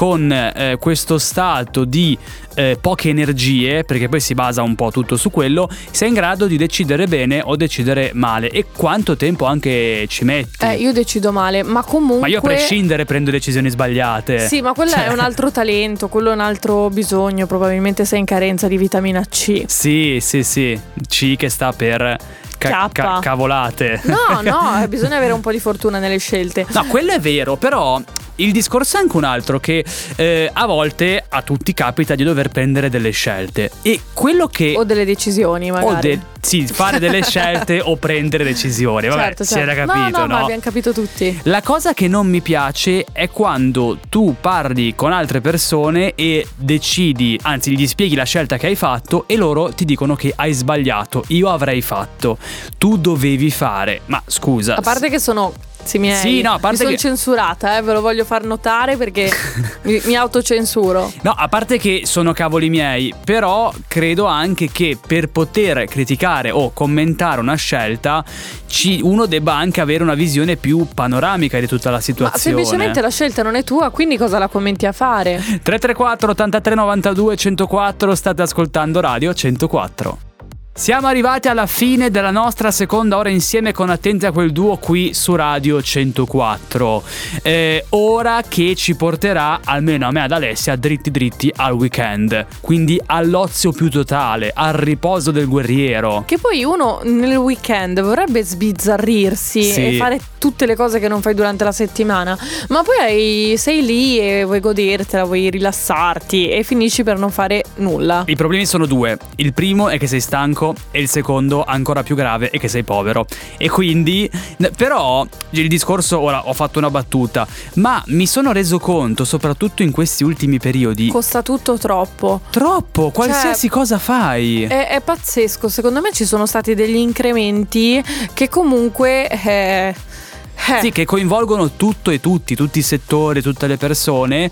con questo stato di poche energie, perché poi si basa un po' tutto su quello, sei in grado di decidere bene o decidere male, e quanto tempo anche ci metti. Io decido male, ma comunque. Ma io a prescindere prendo decisioni sbagliate. Sì, ma quello è un altro talento, quello è un altro bisogno, probabilmente sei in carenza di vitamina C. Sì, C che sta per cavolate. No, bisogna avere un po' di fortuna nelle scelte. No, quello è vero, però il discorso è anche un altro, che a volte a tutti capita di dover prendere delle scelte, e quello che o delle decisioni magari fare delle scelte o prendere decisioni. Vabbè, certo. Si era capito, no? Ma abbiamo capito tutti. La cosa che non mi piace è quando tu parli con altre persone e decidi, anzi gli spieghi la scelta che hai fatto e loro ti dicono che hai sbagliato. Io avrei fatto, tu dovevi fare. Ma scusa, a parte che sono miei. Sì, no, a parte mi sono censurata, ve lo voglio far notare perché mi autocensuro. No, a parte che sono cavoli miei, però credo anche che per poter criticare o commentare una scelta uno debba anche avere una visione più panoramica di tutta la situazione. Ma semplicemente la scelta non è tua, quindi cosa la commenti a fare? 334 83 92 104, state ascoltando Radio 104. Siamo arrivati alla fine della nostra seconda ora insieme con Attenti a quel duo qui su Radio 104. Ora che ci porterà, almeno a me e ad Alessia, dritti al weekend. Quindi all'ozio più totale, al riposo del guerriero. Che poi uno nel weekend vorrebbe sbizzarrirsi e fare tutte le cose che non fai durante la settimana, ma poi sei lì e vuoi godertela, vuoi rilassarti e finisci per non fare nulla. I problemi sono due. Il primo è che sei stanco, e il secondo, ancora più grave, è che sei povero. E quindi, però, il discorso, ora ho fatto una battuta, ma mi sono reso conto, soprattutto in questi ultimi periodi, costa tutto troppo, qualsiasi cosa fai. È pazzesco. Secondo me ci sono stati degli incrementi che comunque sì, che coinvolgono tutto e tutti i settori, tutte le persone,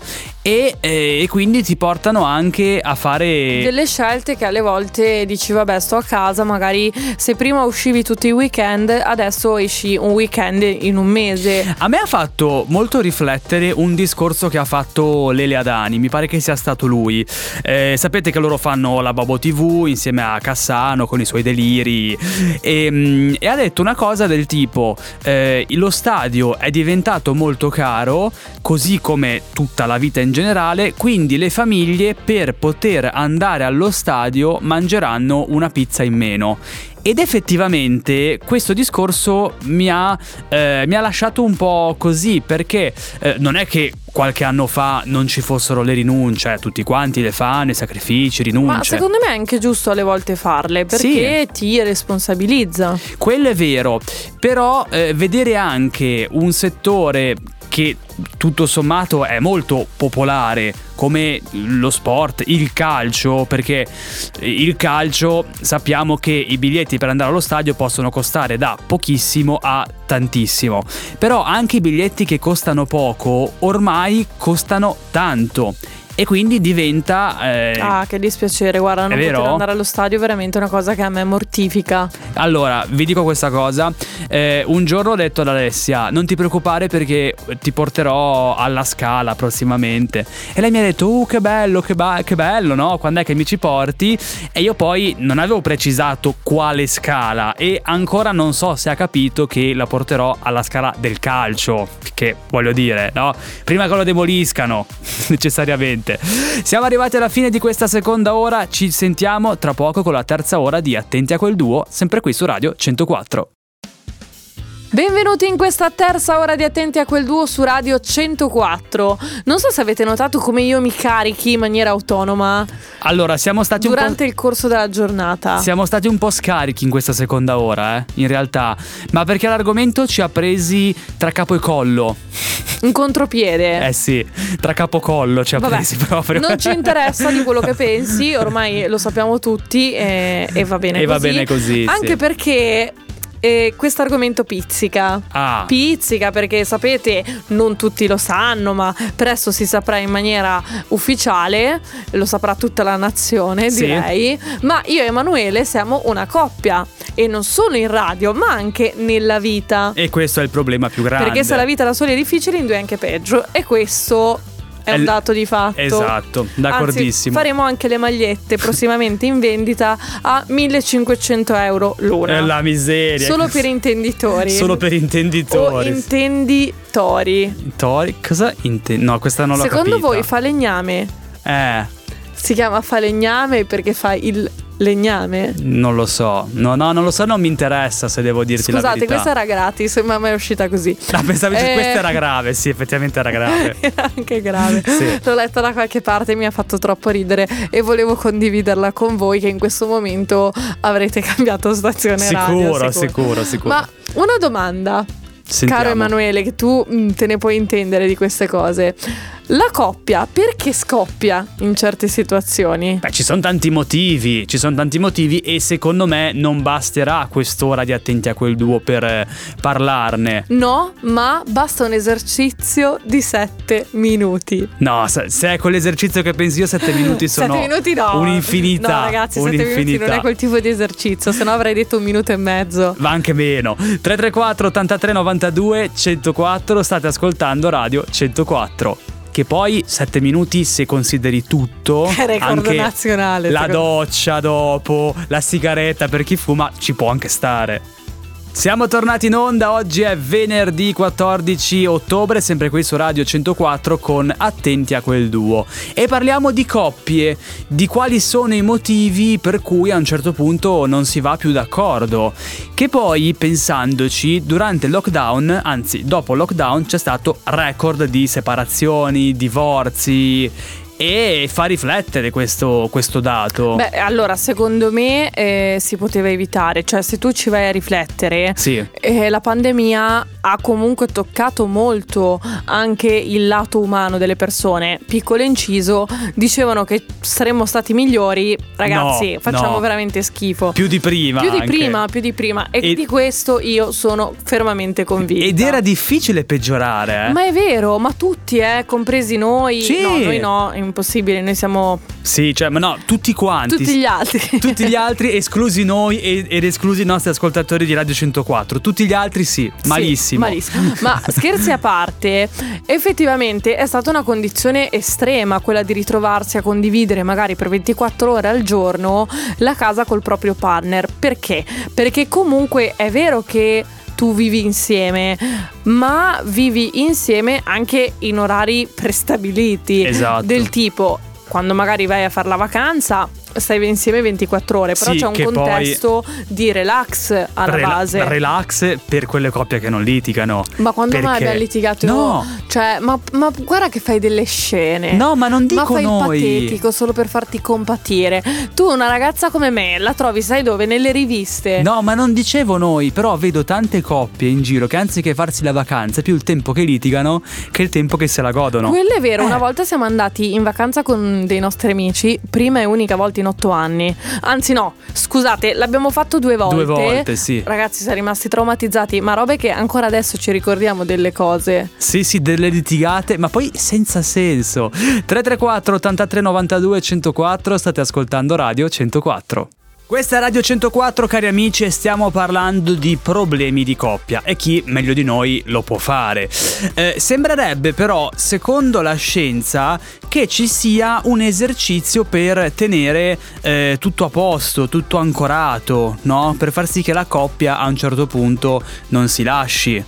e quindi ti portano anche a fare delle scelte che alle volte dici vabbè, sto a casa, magari se prima uscivi tutti i weekend adesso esci un weekend in un mese. A me ha fatto molto riflettere un discorso che ha fatto Lele Adani, mi pare che sia stato lui. Sapete che loro fanno la Bobo TV insieme a Cassano con i suoi deliri, e ha detto una cosa del tipo lo stadio è diventato molto caro, così come tutta la vita in generale, quindi le famiglie per poter andare allo stadio mangeranno una pizza in meno. Ed effettivamente questo discorso mi ha lasciato un po' così, perché non è che qualche anno fa non ci fossero le rinunce, tutti quanti le fanno, i sacrifici, rinunce. Ma secondo me è anche giusto alle volte farle, perché ti responsabilizza. Quello è vero, però vedere anche un settore che tutto sommato è molto popolare come lo sport, il calcio, perché il calcio sappiamo che i biglietti per andare allo stadio possono costare da pochissimo a tantissimo, però anche i biglietti che costano poco ormai costano tanto. E quindi diventa che dispiacere, guarda, non poter andare allo stadio è veramente una cosa che a me mortifica. Allora, vi dico questa cosa, un giorno ho detto ad Alessia: non ti preoccupare perché ti porterò alla Scala prossimamente. E lei mi ha detto: che bello, che bello, no? Quando è che mi ci porti? E io poi non avevo precisato quale Scala, e ancora non so se ha capito che la porterò alla Scala del calcio, che voglio dire, no? Prima che lo demoliscano necessariamente. Siamo arrivati alla fine di questa seconda ora, ci sentiamo tra poco con la terza ora di Attenti a quel duo, sempre qui su Radio 104. Benvenuti in questa terza ora di Attenti a quel duo su Radio 104. Non so se avete notato come io mi carichi in maniera autonoma. Allora, siamo stati durante il corso della giornata. Siamo stati un po' scarichi in questa seconda ora, in realtà, ma perché l'argomento ci ha presi tra capo e collo. Un contropiede. Sì, tra capo e collo ci ha presi proprio. Non ci interessa di quello che pensi, ormai lo sappiamo tutti e va bene così. Va bene così. Anche perché questo argomento pizzica. Pizzica perché sapete, non tutti lo sanno, ma presto si saprà in maniera ufficiale, lo saprà tutta la nazione, direi. Ma io e Emanuele siamo una coppia, e non solo in radio ma anche nella vita. E questo è il problema più grande, perché se la vita da soli è difficile, in due è anche peggio, e questo è un dato di fatto. Esatto, d'accordissimo. Anzi, faremo anche le magliette prossimamente in vendita a 1.500 euro l'una. È la miseria. Solo per intenditori. Solo per intenditori. O intenditori. Cosa? No, questa non l'ho capita. Secondo voi falegname? Si chiama falegname perché fa il legname? Non lo so. No, non lo so, non mi interessa, se devo dirti la verità. Scusate, questa era gratis, ma mi è uscita così. Pensavo che questa era grave, sì, effettivamente era grave. Era anche grave. Sì. L'ho letta da qualche parte e mi ha fatto troppo ridere e volevo condividerla con voi, che in questo momento avrete cambiato stazione radio. Sicuro. Ma una domanda. Sentiamo. Caro Emanuele, che tu te ne puoi intendere di queste cose. La coppia perché scoppia in certe situazioni? Ci sono tanti motivi e secondo me non basterà quest'ora di Attenti a quel duo per parlarne. No, ma basta un esercizio di 7 minuti. No, se è quell'esercizio che pensi io, 7 minuti sono 7 minuti no. Un'infinità. No ragazzi, 7 minuti non è quel tipo di esercizio, se no avrei detto 1 minuto e mezzo. Va anche meno. 334 83 92 104, state ascoltando Radio 104. Che poi 7 minuti, se consideri tutto, è record anche nazionale. La doccia dopo, la sigaretta per chi fuma, ci può anche stare. Siamo tornati in onda, oggi è venerdì 14 ottobre, sempre qui su Radio 104 con Attenti a quel duo. E parliamo di coppie, di quali sono i motivi per cui a un certo punto non si va più d'accordo. Che poi, pensandoci, durante il lockdown, anzi dopo il lockdown, c'è stato record di separazioni, divorzi. E fa riflettere questo dato. Allora secondo me si poteva evitare. Cioè, se tu ci vai a riflettere, la pandemia ha comunque toccato molto anche il lato umano delle persone. Piccolo inciso, dicevano che saremmo stati migliori. Ragazzi, facciamo veramente schifo. Più di prima. Più di prima. E di questo io sono fermamente convinta. Ed era difficile peggiorare. Ma è vero, ma tutti, compresi noi. Sì. No, noi no, impossibile, noi siamo... Sì, cioè, ma no, tutti quanti. Tutti gli altri, esclusi noi ed esclusi i nostri ascoltatori di Radio 104. Tutti gli altri malissimo. Ma scherzi a parte, effettivamente è stata una condizione estrema quella di ritrovarsi a condividere magari per 24 ore al giorno la casa col proprio partner. Perché? Perché comunque è vero che tu vivi insieme, ma vivi insieme anche in orari prestabiliti. Esatto. Del tipo, quando magari vai a fare la vacanza, stai insieme 24 ore, però sì, c'è un contesto di relax alla base. Relax per quelle coppie che non litigano. Ma quando mai abbiamo litigato? No. Cioè, ma guarda che fai delle scene. No, ma non dico noi. Ma fai noi. il patetico solo per farti compatire. Tu una ragazza come me la trovi, sai dove? Nelle riviste. No, ma non dicevo noi, però vedo tante coppie in giro che anziché farsi la vacanza, è più il tempo che litigano che il tempo che se la godono. Quello è vero, una volta siamo andati in vacanza con dei nostri amici, prima e unica volta in 8 anni. Anzi no, scusate, l'abbiamo fatto 2 volte. 2 volte, sì. Ragazzi, siamo rimasti traumatizzati, ma robe che ancora adesso ci ricordiamo delle cose. Sì, delle litigate, ma poi senza senso. 334 83 92 104, state ascoltando Radio 104. Questa è Radio 104, cari amici, e stiamo parlando di problemi di coppia e chi meglio di noi lo può fare. Sembrerebbe però, secondo la scienza, che ci sia un esercizio per tenere tutto a posto, tutto ancorato, no? Per far sì che la coppia a un certo punto non si lasci.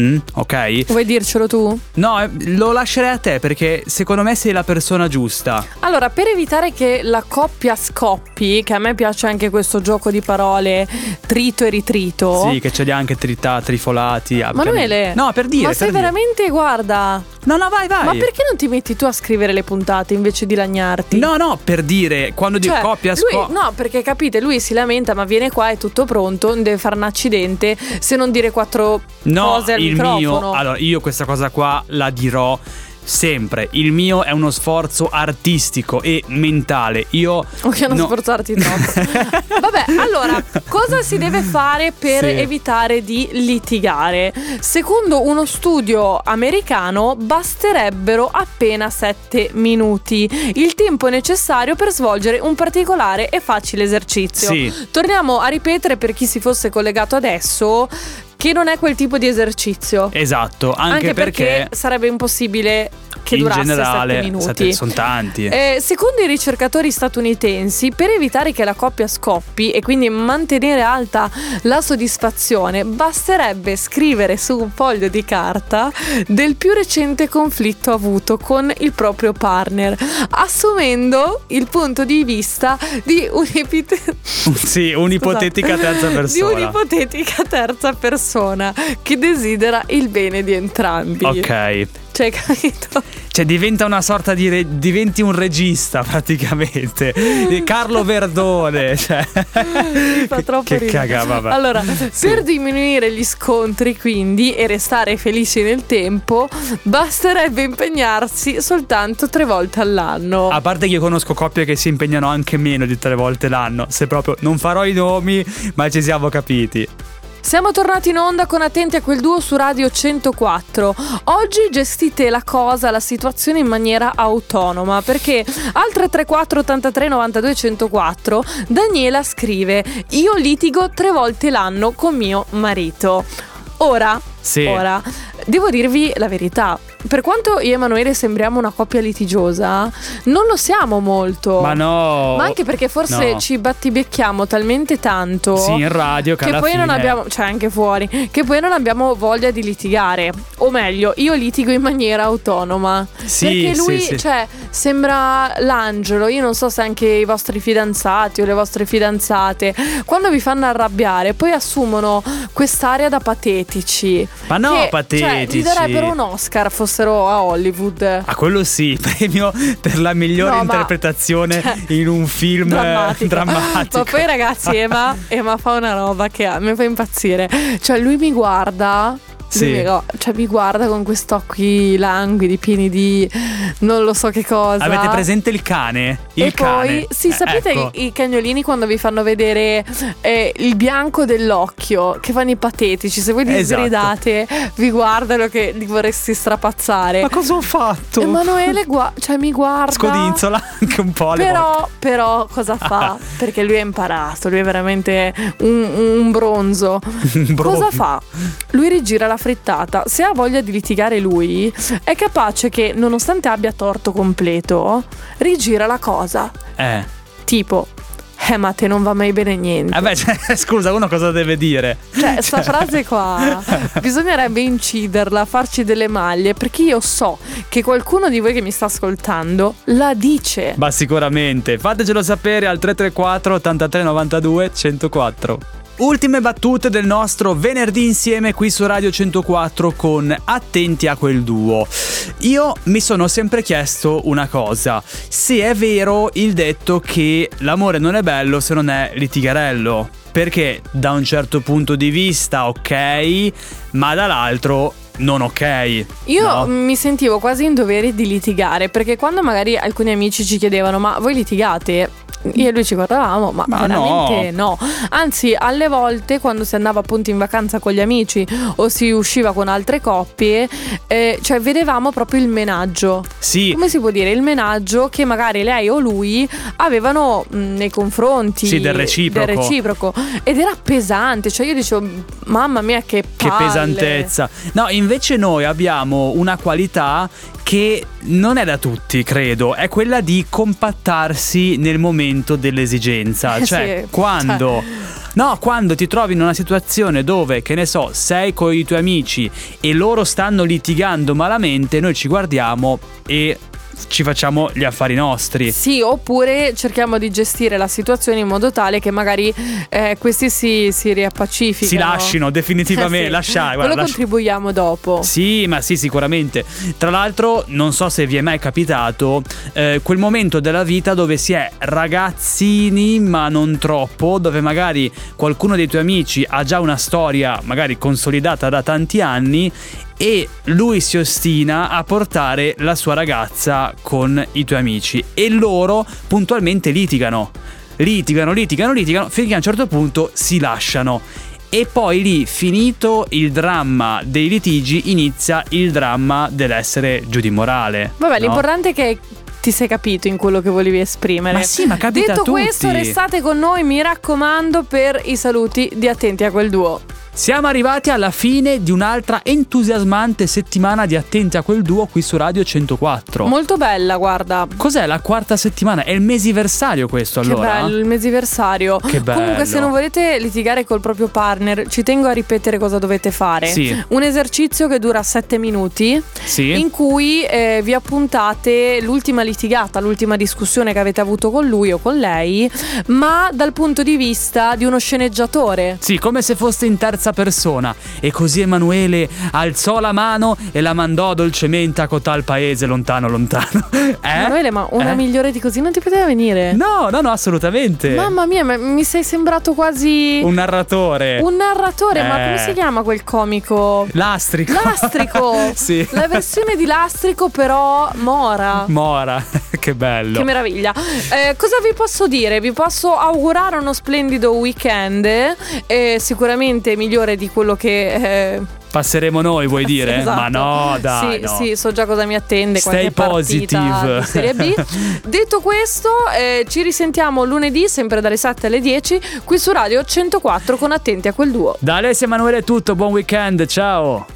Ok? Vuoi dircelo tu? No, lo lascerei a te perché secondo me sei la persona giusta. Allora, per evitare che la coppia scoppi, che a me piace anche questo gioco di parole, trito e ritrito. Sì, che c'è anche trifolati. Manuele, no, per dire. Ma sei veramente, guarda. No, vai. Ma perché non ti metti tu a scrivere le puntate invece di lagnarti? No, per dire, quando di coppia no, perché capite, lui si lamenta, ma viene qua, è tutto pronto, non deve fare un accidente se non dire 4 cose al microfono. Allora, io questa cosa qua la dirò sempre. Il mio è uno sforzo artistico e mentale. Non sforzarti troppo. Vabbè, allora, cosa si deve fare per evitare di litigare? Secondo uno studio americano basterebbero appena 7 minuti, il tempo necessario per svolgere un particolare e facile esercizio. Torniamo a ripetere per chi si fosse collegato adesso che non è quel tipo di esercizio. Esatto, anche perché sarebbe impossibile che durasse in generale 7 minuti. Sono tanti. Secondo i ricercatori statunitensi, per evitare che la coppia scoppi e quindi mantenere alta la soddisfazione, basterebbe scrivere su un foglio di carta del più recente conflitto avuto con il proprio partner, assumendo il punto di vista di un'ipotetica terza persona. Di un'ipotetica terza persona che desidera il bene di entrambi. Ok. Cioè, capito? Cioè diventa una sorta di diventi un regista praticamente. Carlo Verdone, cioè. Mi fa troppo che ridere. cagava. Allora, per diminuire gli scontri quindi e restare felici nel tempo, basterebbe impegnarsi soltanto 3 volte all'anno. A parte che io conosco coppie che si impegnano anche meno di 3 volte l'anno. Se proprio non farò i nomi, ma ci siamo capiti. Siamo tornati in onda con Attenti a quel duo su Radio 104. Oggi gestite la situazione in maniera autonoma, perché al 334 83 92 104 Daniela scrive: io litigo 3 volte l'anno con mio marito. Ora, devo dirvi la verità. Per quanto io e Emanuele sembriamo una coppia litigiosa, non lo siamo molto. Ma no. Ma anche perché forse ci battibecchiamo talmente tanto. Sì, in radio che alla poi fine non abbiamo, cioè anche fuori, che poi non abbiamo voglia di litigare. O meglio, io litigo in maniera autonoma. Perché lui, cioè, sembra l'angelo. Io non so se anche i vostri fidanzati o le vostre fidanzate, quando vi fanno arrabbiare, poi assumono quest'aria da patetici. Ma no, patetici. Cioè, gli darebbero un Oscar fossero a Hollywood. Ah, quello sì, premio per la migliore interpretazione in un film drammatico. Ma poi ragazzi, Ema fa una roba che mi fa impazzire. Cioè lui mi guarda, mi guarda con quest'occhi languidi, pieni di non lo so che cosa. Avete presente il cane? Poi sapete ecco. i cagnolini quando vi fanno vedere il bianco dell'occhio, che fanno i patetici, se voi li sgridate vi guardano che li vorresti strapazzare. Ma cosa ho fatto? Emanuele mi guarda, scodinzola anche un po' però cosa fa? Perché lui è imparato, lui è veramente un bronzo. Cosa fa? Lui rigira la frittata. Se ha voglia di litigare lui, è capace che, nonostante abbia torto completo, rigira la cosa. Tipo, ma a te non va mai bene niente. Vabbè, scusa, uno cosa deve dire? Cioè, sta frase qua bisognerebbe inciderla, farci delle maglie, perché io so che qualcuno di voi che mi sta ascoltando la dice. Ma sicuramente, fatecelo sapere al 334 83 92 104. Ultime battute del nostro venerdì insieme qui su Radio 104 con Attenti a quel duo. Io mi sono sempre chiesto una cosa: se è vero il detto che l'amore non è bello se non è litigherello. Perché da un certo punto di vista ok, ma dall'altro non ok. Io mi sentivo quasi in dovere di litigare, perché quando magari alcuni amici ci chiedevano ma voi litigate? Io e lui ci guardavamo, ma veramente no. Anzi, alle volte quando si andava appunto in vacanza con gli amici o si usciva con altre coppie, cioè vedevamo proprio il menaggio. Sì. Come si può dire? Il menaggio che magari lei o lui avevano nei confronti. Sì, del reciproco. Ed era pesante. Cioè io dicevo, mamma mia, che palle. Che pesantezza. No, invece noi abbiamo una qualità che non è da tutti, credo, è quella di compattarsi nel momento dell'esigenza. Cioè, sì, quando ti trovi in una situazione dove, che ne so, sei con i tuoi amici e loro stanno litigando malamente, noi ci guardiamo e ci facciamo gli affari nostri. Sì, oppure cerchiamo di gestire la situazione in modo tale che magari questi si riappacificano. Si lascino definitivamente, sì. Quello contribuiamo dopo. Sì, ma sì, sicuramente. Tra l'altro, non so se vi è mai capitato quel momento della vita dove si è ragazzini ma non troppo, dove magari qualcuno dei tuoi amici ha già una storia magari consolidata da tanti anni e lui si ostina a portare la sua ragazza con i tuoi amici e loro puntualmente litigano finché a un certo punto si lasciano. E poi lì, finito il dramma dei litigi, inizia il dramma dell'essere giù di morale. Vabbè, no? L'importante è che ti sei capito in quello che volevi esprimere. Ma sì, ma capita a tutti. Detto questo, restate con noi, mi raccomando, per i saluti di Attenti a quel duo. Siamo arrivati alla fine di un'altra entusiasmante settimana di Attenti a quel duo qui su Radio 104. Molto bella, guarda. Cos'è la quarta settimana? È il mesiversario questo, allora? Che bello, il mesiversario. Che bello. Comunque, se non volete litigare col proprio partner, ci tengo a ripetere cosa dovete fare. Sì. Un esercizio che dura 7 minuti, sì, in cui vi appuntate l'ultima litigata, l'ultima discussione che avete avuto con lui o con lei, ma dal punto di vista di uno sceneggiatore. Sì, come se foste in terza persona. E così Emanuele alzò la mano e la mandò dolcemente a cotal paese lontano lontano. Emanuele, ma una migliore di così non ti poteva venire? No, assolutamente. Mamma mia, mi sei sembrato quasi un narratore. Ma come si chiama quel comico? Lastrico. Sì. La versione di Lastrico, però Mora, che bello. Che meraviglia. Cosa vi posso dire? Vi posso augurare uno splendido weekend, sicuramente migliore di quello che passeremo noi, vuoi dire? Esatto. Ma no, dai. Sì, so già cosa mi attende. Stay positive. Di Serie B. Detto questo, ci risentiamo lunedì, sempre dalle 7 alle 10, qui su Radio 104 con Attenti a quel duo. Da Alessia Emanuele è tutto, buon weekend, ciao.